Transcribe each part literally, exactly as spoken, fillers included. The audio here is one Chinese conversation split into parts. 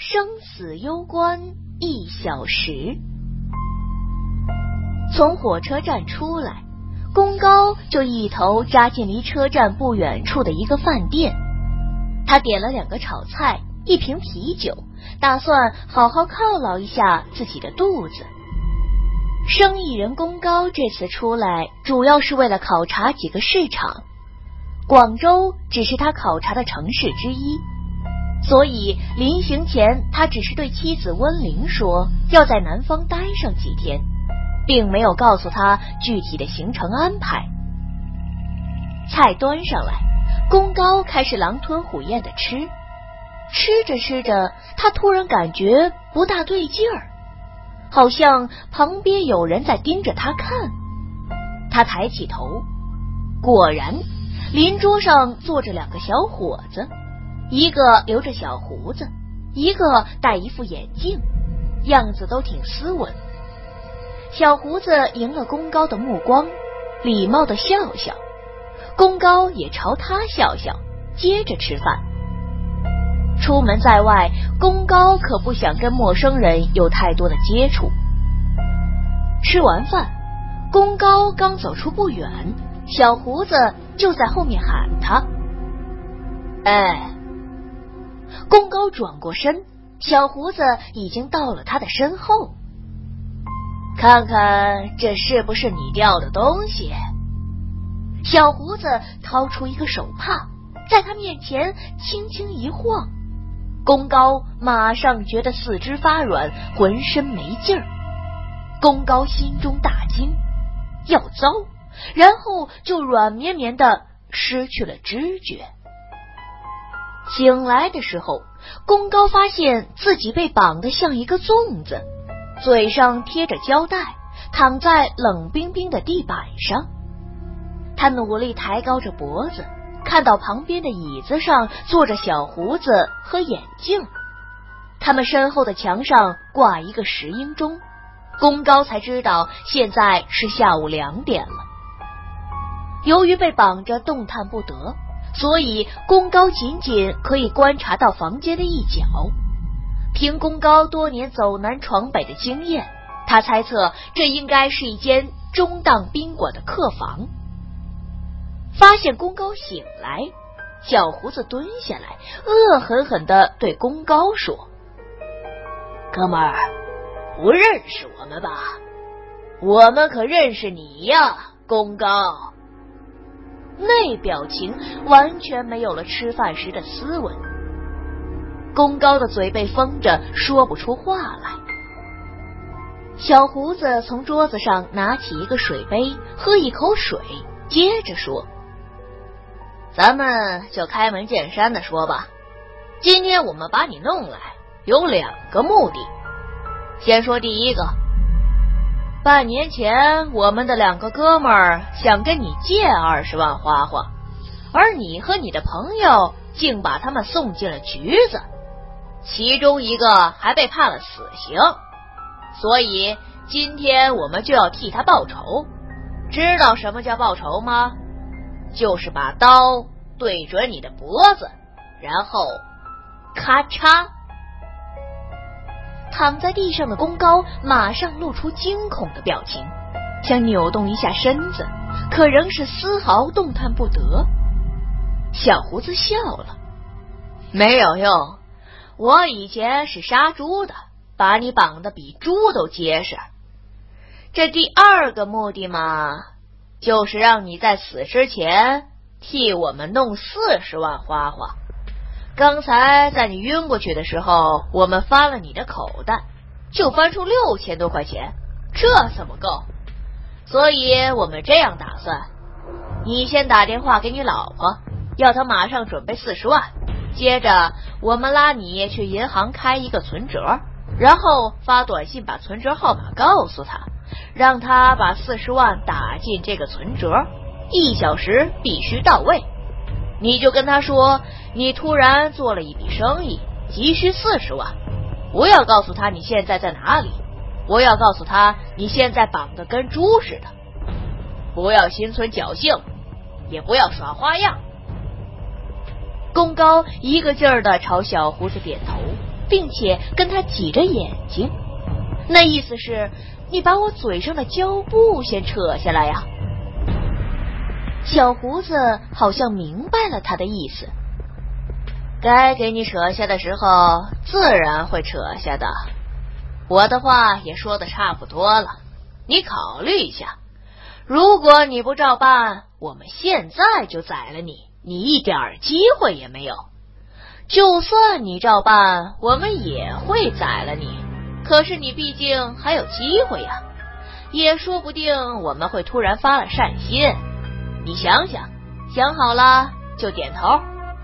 生死攸关一小时。从火车站出来，宫高就一头扎进离车站不远处的一个饭店。他点了两个炒菜，一瓶啤酒，打算好好犒劳一下自己的肚子。生意人宫高这次出来主要是为了考察几个市场，广州只是他考察的城市之一，所以临行前他只是对妻子温玲说要在南方待上几天，并没有告诉他具体的行程安排。菜端上来，宫高开始狼吞虎咽地吃，吃着吃着，他突然感觉不大对劲儿，好像旁边有人在盯着他看。他抬起头，果然邻桌上坐着两个小伙子，一个留着小胡子，一个戴一副眼镜，样子都挺斯文。小胡子迎了宫高的目光，礼貌地笑笑，宫高也朝他笑笑，接着吃饭。出门在外，宫高可不想跟陌生人有太多的接触。吃完饭，宫高刚走出不远，小胡子就在后面喊他：哎！宫高转过身，小胡子已经到了他的身后。看看这是不是你掉的东西？小胡子掏出一个手帕，在他面前轻轻一晃，宫高马上觉得四肢发软，浑身没劲儿。宫高心中大惊，要糟，然后就软绵绵的失去了知觉。醒来的时候，宫高发现自己被绑得像一个粽子，嘴上贴着胶带，躺在冷冰冰的地板上。他努力抬高着脖子，看到旁边的椅子上坐着小胡子和眼镜，他们身后的墙上挂一个石英钟。宫高才知道现在是下午两点了。由于被绑着动弹不得，所以宫高仅仅可以观察到房间的一角。凭宫高多年走南闯北的经验，他猜测这应该是一间中档宾馆的客房。发现宫高醒来，小胡子蹲下来，恶狠狠地对宫高说：哥们儿，不认识我们吧？我们可认识你呀，宫高。那表情完全没有了吃饭时的斯文。宫高的嘴被封着，说不出话来。小胡子从桌子上拿起一个水杯，喝一口水，接着说：咱们就开门见山的说吧，今天我们把你弄来有两个目的。先说第一个，半年前我们的两个哥们儿想跟你借二十万花花，而你和你的朋友竟把他们送进了局子，其中一个还被判了死刑，所以今天我们就要替他报仇。知道什么叫报仇吗？就是把刀对准你的脖子，然后咔嚓。躺在地上的宫高马上露出惊恐的表情，想扭动一下身子，可仍是丝毫动弹不得。小胡子笑了：没有用，我以前是杀猪的，把你绑得比猪都结实。这第二个目的嘛，就是让你在死之前替我们弄四十万花花。刚才在你晕过去的时候，我们翻了你的口袋，就翻出六千多块钱，这怎么够？所以我们这样打算，你先打电话给你老婆，要她马上准备四十万，接着我们拉你去银行开一个存折，然后发短信把存折号码告诉她，让她把四十万打进这个存折，一小时必须到位。你就跟他说你突然做了一笔生意，急需四十万，不要告诉他你现在在哪里，不要告诉他你现在绑得跟猪似的，不要心存侥幸，也不要耍花样。宫高一个劲儿地朝小胡子点头， 并且跟他挤着眼睛，那意思是你把我嘴上的胶布先扯下来呀。小胡子好像明白了他的意思，该给你扯下的时候自然会扯下的，我的话也说的差不多了，你考虑一下，如果你不照办，我们现在就宰了你，你一点机会也没有。就算你照办，我们也会宰了你，可是你毕竟还有机会呀，也说不定我们会突然发了善心。你想想，想好了就点头。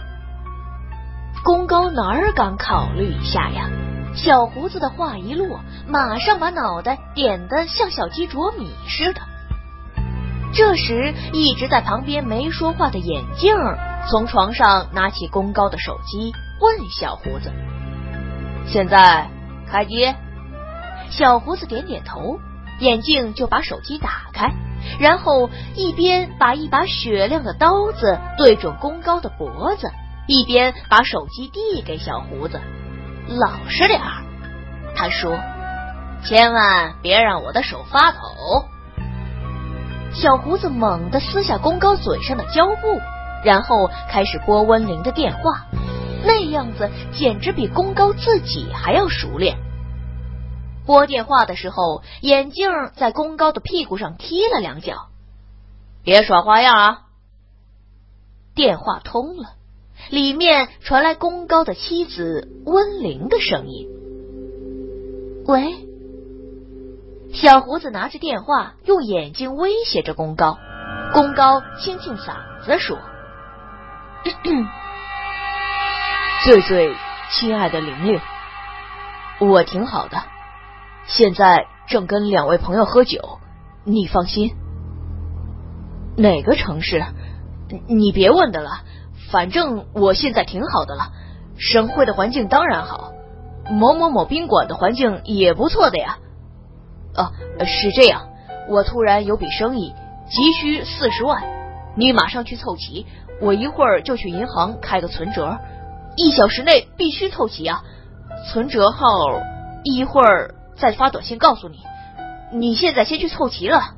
公高哪儿敢考虑一下呀？小胡子的话一落，马上把脑袋点得像小鸡啄米似的。这时一直在旁边没说话的眼镜从床上拿起公高的手机，问小胡子：现在开机？小胡子点点头，眼镜就把手机打开，然后一边把一把雪亮的刀子对准公高的脖子，一边把手机递给小胡子。老实点儿，他说，千万别让我的手发抖。小胡子猛地撕下公高嘴上的胶布，然后开始拨温玲的电话，那样子简直比公高自己还要熟练。拨电话的时候，眼镜在公高的屁股上踢了两脚。别耍花样啊！电话通了，里面传来公高的妻子温玲的声音。喂？小胡子拿着电话，用眼睛威胁着公高。公高清清嗓子说：咳咳最最亲爱的玲玲，我挺好的，现在正跟两位朋友喝酒，你放心。哪个城市？你别问的了，反正我现在挺好的了，省会的环境当然好，某某某宾馆的环境也不错的呀。哦，是这样，我突然有笔生意，急需四十万，你马上去凑齐，我一会儿就去银行开个存折，一小时内必须凑齐啊。存折号一会儿再发短信告诉你，你现在先去凑齐了。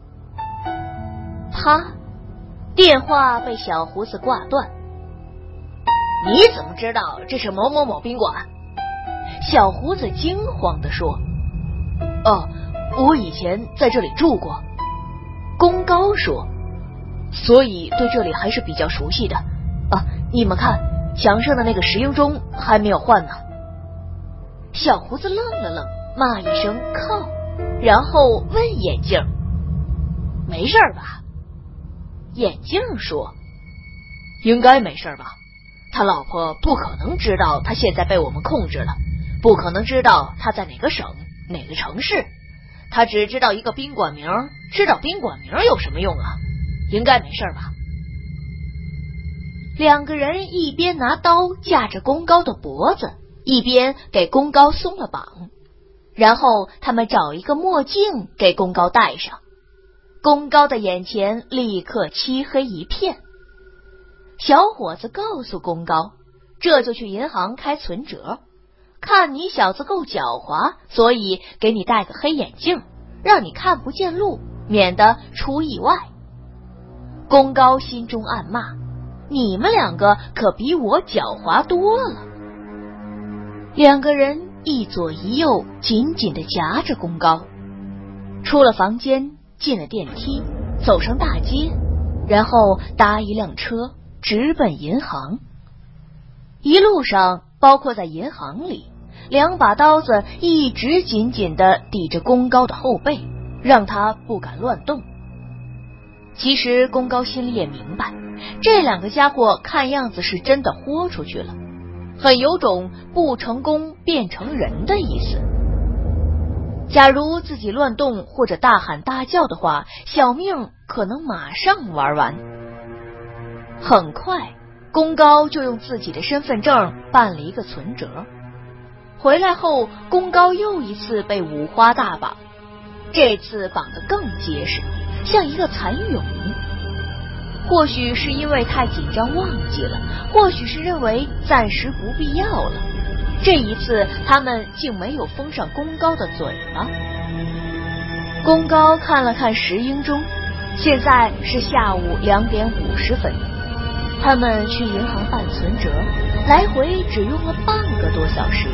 啪，电话被小胡子挂断。你怎么知道这是某某某宾馆？小胡子惊慌地说：哦，我以前在这里住过。公高说：所以对这里还是比较熟悉的啊。你们看，墙上的那个石英钟还没有换呢。小胡子愣了愣，骂一声靠，然后问眼镜：没事吧？眼镜说：应该没事吧，他老婆不可能知道他现在被我们控制了，不可能知道他在哪个省哪个城市，他只知道一个宾馆名，知道宾馆名有什么用啊？应该没事吧。两个人一边拿刀架着公高的脖子，一边给公高松了绑，然后他们找一个墨镜给公高戴上。公高的眼前立刻漆黑一片。小伙子告诉公高，这就去银行开存折，看你小子够狡猾，所以给你戴个黑眼镜，让你看不见路，免得出意外。公高心中暗骂，你们两个可比我狡猾多了。两个人一左一右紧紧地夹着公高，出了房间，进了电梯，走上大街，然后搭一辆车直奔银行。一路上，包括在银行里，两把刀子一直紧紧地抵着公高的后背，让他不敢乱动。其实公高心里也明白，这两个家伙看样子是真的豁出去了，很有种不成功变成人的意思。假如自己乱动或者大喊大叫的话，小命可能马上玩完。很快，公高就用自己的身份证办了一个存折。回来后，公高又一次被五花大绑，这次绑得更结实，像一个蚕蛹。或许是因为太紧张忘记了，或许是认为暂时不必要了， 这一次他们竟没有封上公高的嘴巴。公高看了看时英钟，现在是下午两点五十分，他们去银行办存折，来回只用了半个多小时。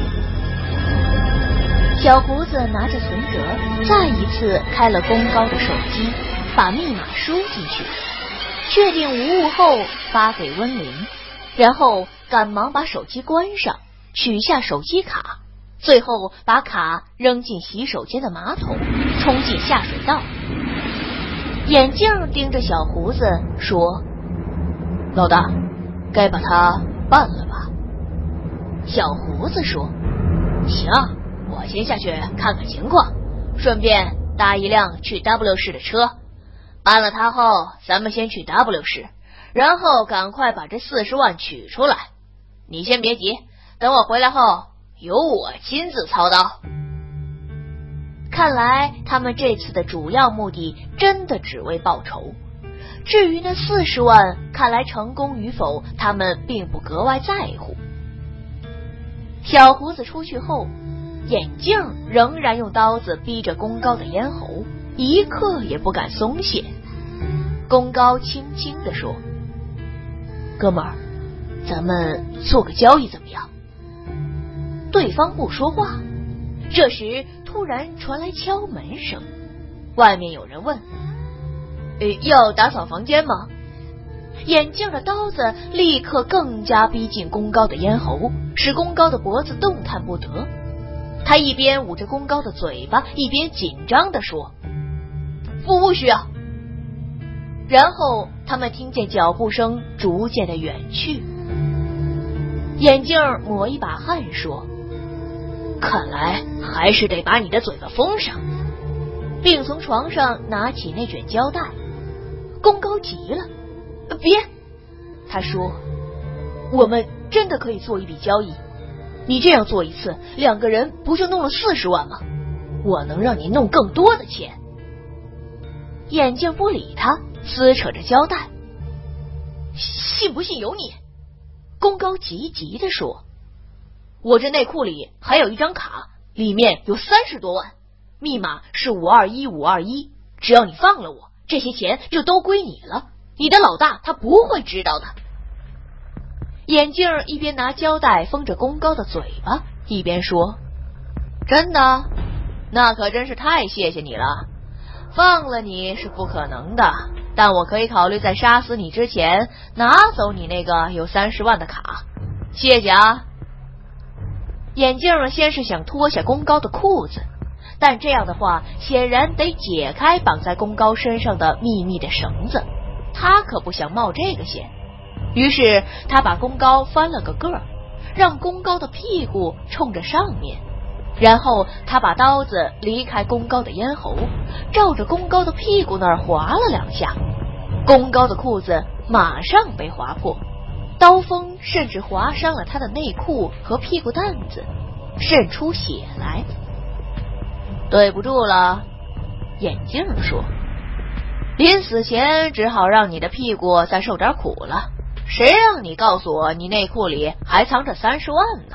小胡子拿着存折，再一次开了公高的手机，把密码输进去，确定无误后发给温玲，然后赶忙把手机关上，取下手机卡，最后把卡扔进洗手间的马桶，冲进下水道。眼镜盯着小胡子说：老大，该把它办了吧？小胡子说：行，我先下去看看情况，顺便搭一辆去 W 市的车。办了它后，咱们先去 W 市，然后赶快把这四十万取出来。你先别急，等我回来后，由我亲自操刀。看来他们这次的主要目的真的只为报仇。至于那四十万，看来成功与否，他们并不格外在乎。小胡子出去后，眼镜仍然用刀子逼着公高的咽喉，一刻也不敢松懈。公高轻轻地说：哥们儿，咱们做个交易怎么样？对方不说话。这时突然传来敲门声，外面有人问：呃，要打扫房间吗？眼镜的刀子立刻更加逼近公高的咽喉，使公高的脖子动弹不得。他一边捂着公高的嘴巴，一边紧张地说：不不需要。然后他们听见脚步声逐渐的远去。眼镜抹一把汗说：看来还是得把你的嘴巴封上，并从床上拿起那卷胶带。公高急了：别！他说：我们真的可以做一笔交易，你这样做一次，两个人不就弄了四十万吗？我能让你弄更多的钱。眼镜不理他，撕扯着胶带。信不信由你。公高急急地说：我这内裤里还有一张卡，里面有三十多万，密码是五二一五二一，只要你放了我，这些钱就都归你了，你的老大他不会知道的。眼镜一边拿胶带封着公高的嘴巴，一边说：真的？那可真是太谢谢你了。放了你是不可能的，但我可以考虑在杀死你之前拿走你那个有三十万的卡。谢谢啊。眼镜先是想脱下公高的裤子，但这样的话显然得解开绑在公高身上的秘密的绳子，他可不想冒这个险。于是他把公高翻了个个儿，让公高的屁股冲着上面，然后他把刀子离开公高的咽喉，照着公高的屁股那儿划了两下，公高的裤子马上被划破，刀锋甚至划伤了他的内裤和屁股蛋子，渗出血来。对不住了，眼镜说，临死前只好让你的屁股再受点苦了，谁让你告诉我你内裤里还藏着三十万呢？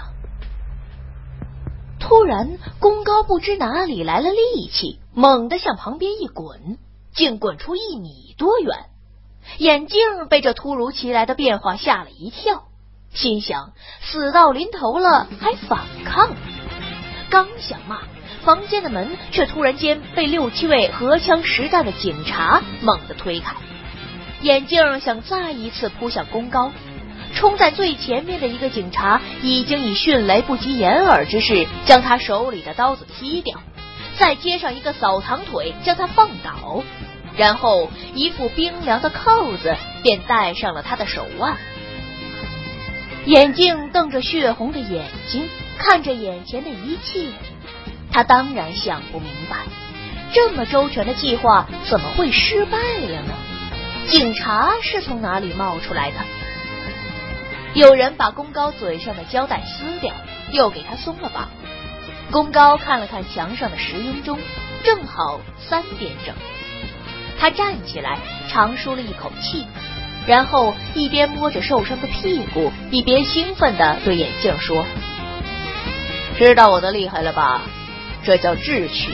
突然公高不知哪里来了力气，猛地向旁边一滚，竟滚出一米多远。眼镜被这突如其来的变化吓了一跳，心想死到临头了还反抗。刚想骂，房间的门却突然间被六七位荷枪实弹的警察猛地推开。眼镜想再一次扑向公高，冲在最前面的一个警察已经以迅雷不及掩耳之势将他手里的刀子踢掉，再接上一个扫堂腿将他放倒，然后一副冰凉的扣子便戴上了他的手腕。眼镜瞪着血红的眼睛看着眼前的一切，他当然想不明白，这么周全的计划怎么会失败了呢？警察是从哪里冒出来的？有人把公高嘴上的胶带撕掉，又给他松了绑。公高看了看墙上的时钟钟，正好三点整。他站起来长舒了一口气，然后一边摸着受伤的屁股，一边兴奋地对眼镜说， 知道我的厉害了吧？这叫智取。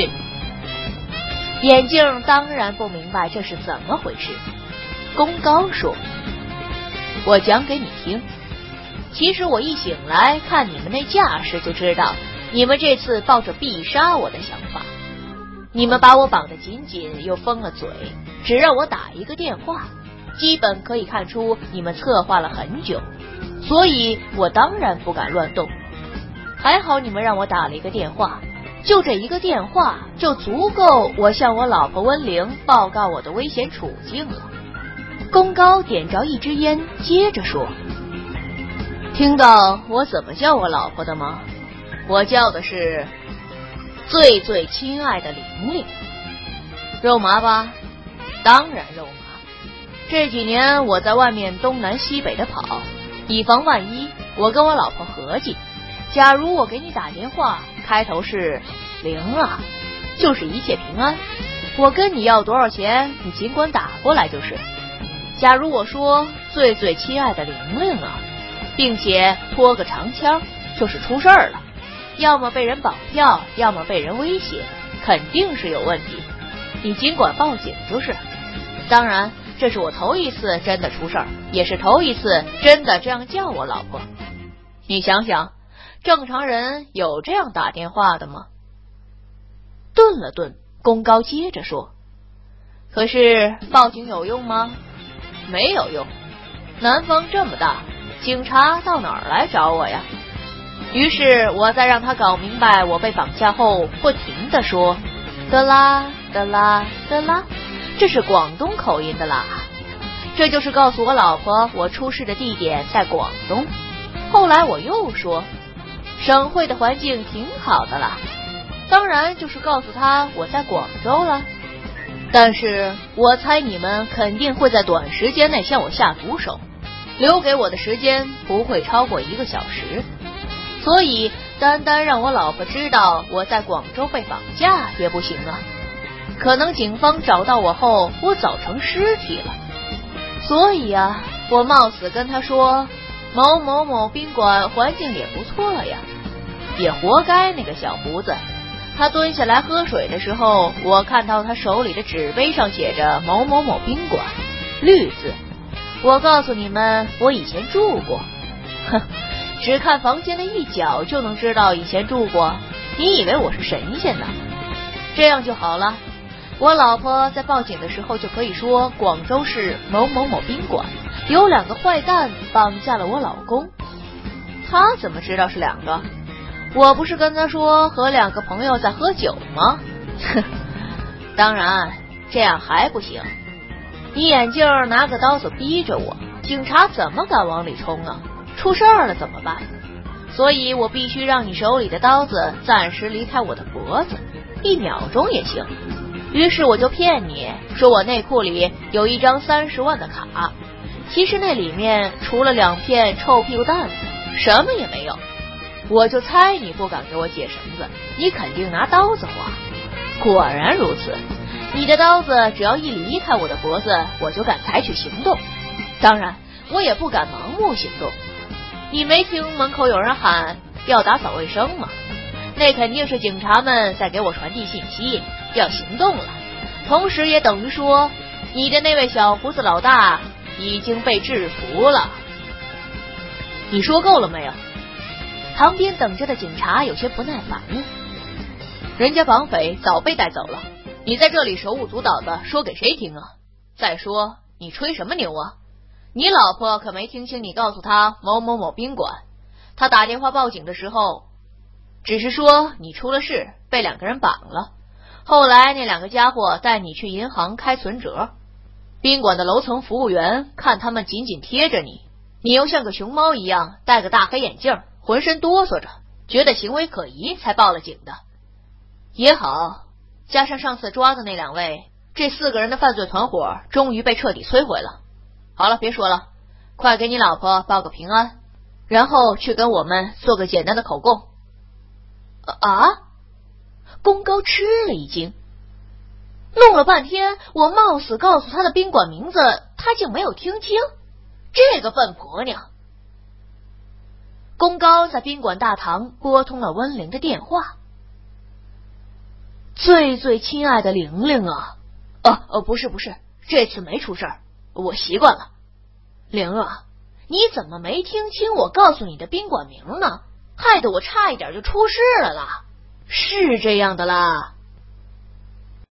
眼镜当然不明白这是怎么回事。宫高说，我讲给你听。其实我一醒来看你们那架势就知道，你们这次抱着必杀我的想法。你们把我绑得紧紧，又封了嘴，只让我打一个电话，基本可以看出你们策划了很久，所以我当然不敢乱动。还好你们让我打了一个电话，就这一个电话就足够我向我老婆温玲报告我的危险处境了。宫高点着一支烟，接着说，听到我怎么叫我老婆的吗？我叫的是最最亲爱的玲玲。肉麻吧？当然肉麻。这几年我在外面东南西北的跑，以防万一，我跟我老婆合计，假如我给你打电话，开头是玲啊，就是一切平安，我跟你要多少钱，你尽管打过来就是。假如我说最最亲爱的玲玲啊，并且拖个长腔，就是出事儿了，要么被人绑票，要么被人威胁，肯定是有问题，你尽管报警就是。当然这是我头一次真的出事儿，也是头一次真的这样叫我老婆。你想想，正常人有这样打电话的吗？顿了顿，宫高接着说，可是报警有用吗？没有用，南方这么大，警察到哪儿来找我呀？于是我在让他搞明白我被绑架后，不停地说的啦的啦的啦，这是广东口音的啦。这就是告诉我老婆我出事的地点在广东。后来我又说省会的环境挺好的啦，当然就是告诉他我在广州了。但是我猜你们肯定会在短时间内向我下毒手，留给我的时间不会超过一个小时，所以单单让我老婆知道我在广州被绑架也不行啊，可能警方找到我后，我早成尸体了。所以啊，我冒死跟他说某某某宾馆环境也不错呀，也活该那个小胡子。他蹲下来喝水的时候，我看到他手里的纸杯上写着某某某宾馆，绿字。我告诉你们，我以前住过。哼，只看房间的一角就能知道以前住过，你以为我是神仙呢？这样就好了，我老婆在报警的时候就可以说广州市某某某宾馆有两个坏蛋绑架了我老公。他怎么知道是两个？我不是跟他说和两个朋友在喝酒吗？哼，当然这样还不行，你眼镜拿个刀子逼着我，警察怎么敢往里冲啊？出事儿了怎么办？所以我必须让你手里的刀子暂时离开我的脖子，一秒钟也行。于是我就骗你说我内裤里有一张三十万的卡，其实那里面除了两片臭屁股蛋子什么也没有。我就猜你不敢给我解绳子，你肯定拿刀子划。果然如此，你的刀子只要一离开我的脖子，我就敢采取行动。当然我也不敢盲目行动。你没听门口有人喊要打扫卫生吗？那肯定是警察们在给我传递信息，要行动了，同时也等于说你的那位小胡子老大已经被制服了。你说够了没有？旁边等着的警察有些不耐烦了，人家绑匪早被带走了，你在这里手舞足蹈的说给谁听啊？再说你吹什么牛啊？你老婆可没听清你告诉他某某某宾馆，他打电话报警的时候只是说你出了事，被两个人绑了，后来那两个家伙带你去银行开存折，宾馆的楼层服务员看他们紧紧贴着你，你又像个熊猫一样戴个大黑眼镜，浑身哆嗦着，觉得行为可疑才报了警的。也好，加上上次抓的那两位，这四个人的犯罪团伙终于被彻底摧毁了。好了，别说了，快给你老婆报个平安，然后去跟我们做个简单的口供。啊！宫高吃了一惊，弄了半天，我冒死告诉他的宾馆名字，他竟没有听清，这个笨婆娘！ 宫高在宾馆大堂拨通了温玲的电话。最最亲爱的玲玲啊，哦哦，不是不是，这次没出事儿，我习惯了。玲啊，你怎么没听清我告诉你的宾馆名呢？害得我差一点就出事了啦。是这样的啦。